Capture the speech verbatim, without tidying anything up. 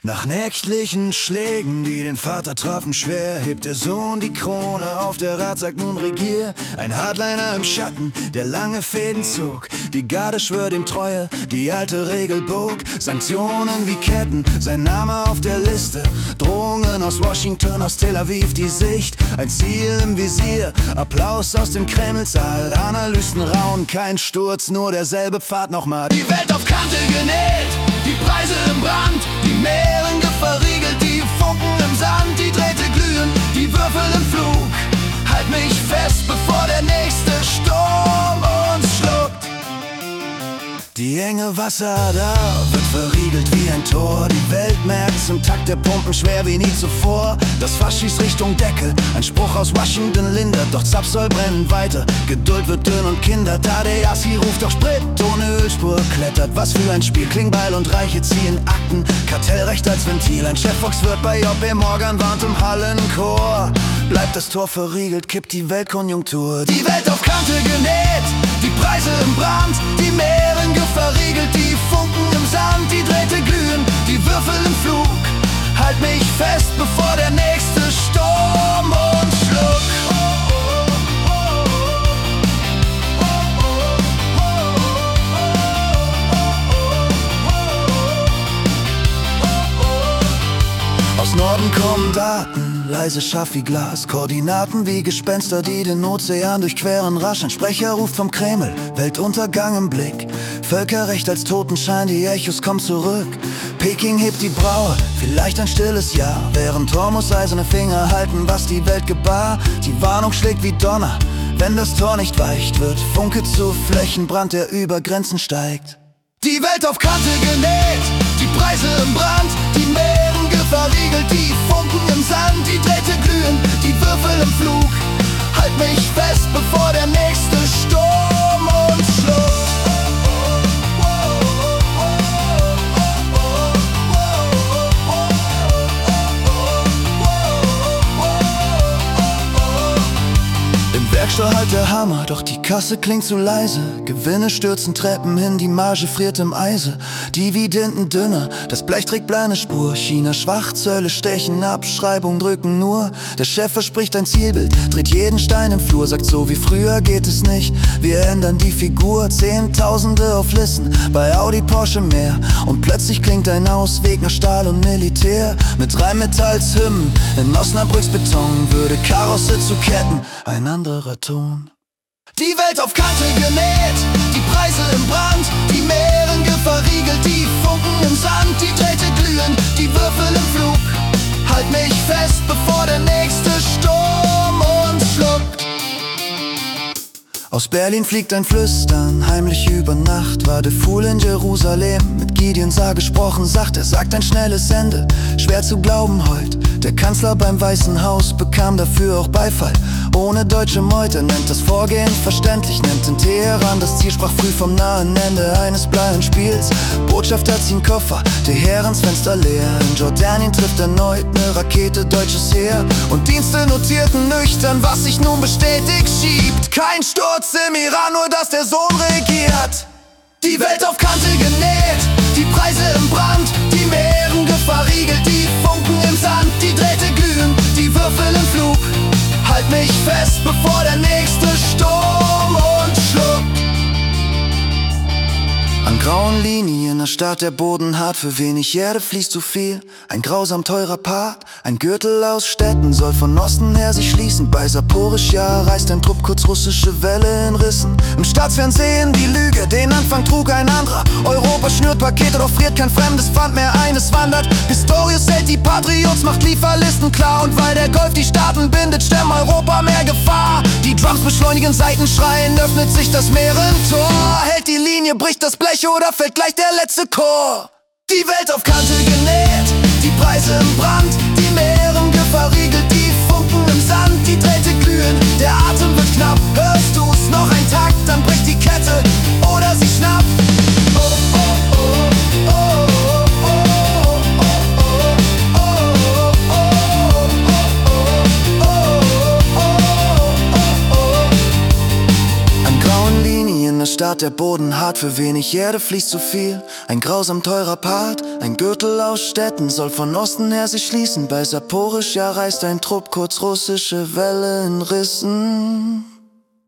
Nach nächtlichen Schlägen, die den Vater trafen schwer, hebt der Sohn die Krone auf, der Rat sagt nun regier. Ein Hardliner im Schatten, der lange Fäden zog, die Garde schwört ihm Treue, die alte Regel bog. Sanktionen wie Ketten, sein Name auf der Liste, Drohungen aus Washington, aus Tel Aviv die Sicht. Ein Ziel im Visier, Applaus aus dem Kremlsaal, Analysten raunen, kein Sturz, nur derselbe Pfad nochmal. Die Welt auf Kante genäht, die Preise im Brand, die Meerenge verriegelt, die Funken im Sand, die Drähte glühen, die Würfel im Flug. Halt mich fest, bevor der nächste Sturm uns schluckt. Die enge Wasserader wird verriegelt wie ein Tor. Die Welt merkt im Takt der Pumpen schwer wie nie zuvor. Das Fass schießt Richtung Deckel, ein Spruch aus Washington lindert, doch Zapfsäul brennen weiter. Geduld wird dünn und Kinder, Tadeusz ruft auf Sprit, ohne Ölspur klettert. Was für ein Spiel, Klingbeil und Reiche ziehen Akten, Kartellrecht als Ventil. Ein Chefvolkswirt bei J P Morgan warnt im Hallenchor. Bleibt das Tor verriegelt, kippt die Weltkonjunktur. Die Welt auf Kante genäht, die Preise im Brand, die Meerenge verriegelt, die Funken im Sand, die Drähte glühen, die Würfel im Flug. Halt mich fest, bevor der nächste Sturm uns schluckt. Aus Norden kommen Daten, leise scharf wie Glas, Koordinaten wie Gespenster, die den Ozean durchqueren rasch. Ein Sprecher ruft vom Kreml, Weltuntergang im Blick, Völkerrecht als Totenschein, die Echos kommen zurück. Peking hebt die Braue, vielleicht ein stilles Ja, während Hormus eiserne Finger halten, was die Welt gebar. Die Warnung schlägt wie Donner, wenn das Tor nicht weicht, wird Funke zu Flächenbrand, der über Grenzen steigt. Die Welt auf Kante genäht, die Preise im Brand, die Meerenge verriegelt, die Funken im Sand, die Drähte glühen, die Würfel im Flug. Halt mich fest, bevor der nächste Sturm uns schluckt. Werkstall halt der Hammer, doch die Kasse klingt zu leise. Gewinne stürzen Treppen hin, die Marge friert im Eise. Dividenden dünner, das Blech trägt bleine Spur. China schwach, Zölle stechen, Abschreibung drücken nur. Der Chef verspricht ein Zielbild, dreht jeden Stein im Flur, sagt so wie früher geht es nicht. Wir ändern die Figur, Zehntausende auf Listen, bei Audi, Porsche mehr. Und plötzlich klingt ein Ausweg nach Stahl und Militär. Mit Rheinmetallshymnen in Osnabrücks Beton würde Karosse zu Ketten, ein anderer Ton. Die Welt auf Kante genäht, die Preise im Brand, die Meerenge verriegelt, die Funken im Sand, die Drähte glühen, die Würfel im Flug. Halt mich fest, bevor der nächste Sturm uns schluckt. Aus Berlin fliegt ein Flüstern, heimlich über Nacht. War der Fool in Jerusalem, mit Gideon sah gesprochen, sagt er, sagt ein schnelles Ende. Schwer zu glauben heut, der Kanzler beim Weißen Haus bekam dafür auch Beifall. Ohne deutsche Meute, nennt das Vorgehen verständlich, nennt in Teheran das Ziel, sprach früh vom nahen Ende eines bleien Spiels. Botschafter ziehen Koffer, Teherans Fenster leer. In Jordanien trifft erneut ne Rakete deutsches Heer. Und Dienste notierten nüchtern, was sich nun bestätigt, schiebt kein Sturz im Iran, nur dass der Sohn regiert. Die Welt auf Kante genäht, die Preise im Brand, die Meerenge verriegelt, die Funken im Sand, die Drähte glühen, die Würfel im Flug. Halt mich fest, bevor der nächste Sturm uns schluckt. An grauen Linien erstarrt der Boden hart, für wenig Erde fließt zu viel. Ein grausam teurer Part, ein Gürtel aus Städten soll von Osten her sich schließen. Bei Saporischja reißt ein Trupp kurz russische Welle in Rissen. Im Staatsfernsehen die Lüge, den Anfang trug ein anderer. Europa schnürt Pakete, doch friert kein fremdes Pfand mehr ein, es wandert. Pistorius hält die Patriots, macht Lieferlisten klar. Und weil der Golf die Staaten bindet, stemmt Europa mehr Gefahr. Die Drums beschleunigen, Seiten schreien, öffnet sich das Meerentor. Hält die Linie, bricht das Blech oder fällt gleich der letzte Chor. Die Welt auf Kante genäht, die Preise im Brand, die Meerenge verriegelt, die Funken im Sand, die Drähte glühen, der Atem wird knapp. Hörst du's, noch ein Takt, dann bricht die Kette oder sie schnappt. Oh, oh, oh, oh, oh, oh, oh, oh, oh, oh, oh, oh, oh. An grauen Linien erstarrt wird der Boden hart, für wenig Erde fließt zu viel. Ein grausam teurer Part, ein Gürtel aus Städten soll von Osten her sich schließen. Bei Saporischja reißt ein Trupp kurz russische Welle in Rissen.